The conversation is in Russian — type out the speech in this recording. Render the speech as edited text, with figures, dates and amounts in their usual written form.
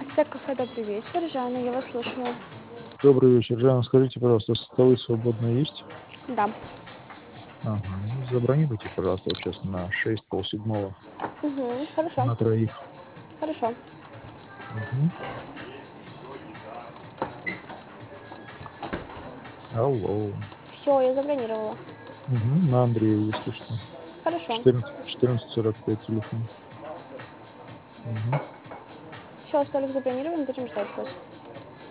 Так, кафе, добрый вечер. Жанна, я вас слушаю. Добрый вечер, Жанна. Скажите, пожалуйста, столы свободные есть? Да. Ага, ну забронируйте, пожалуйста, вот щас на 6, полседьмого Хорошо. на троих. Хорошо. Мгм. Алло. Все, я забронировала. Мгм. На Андрея, если что. Хорошо. 14:45 телефон. Мгм. Все, столик забронирован, будем ждать вас.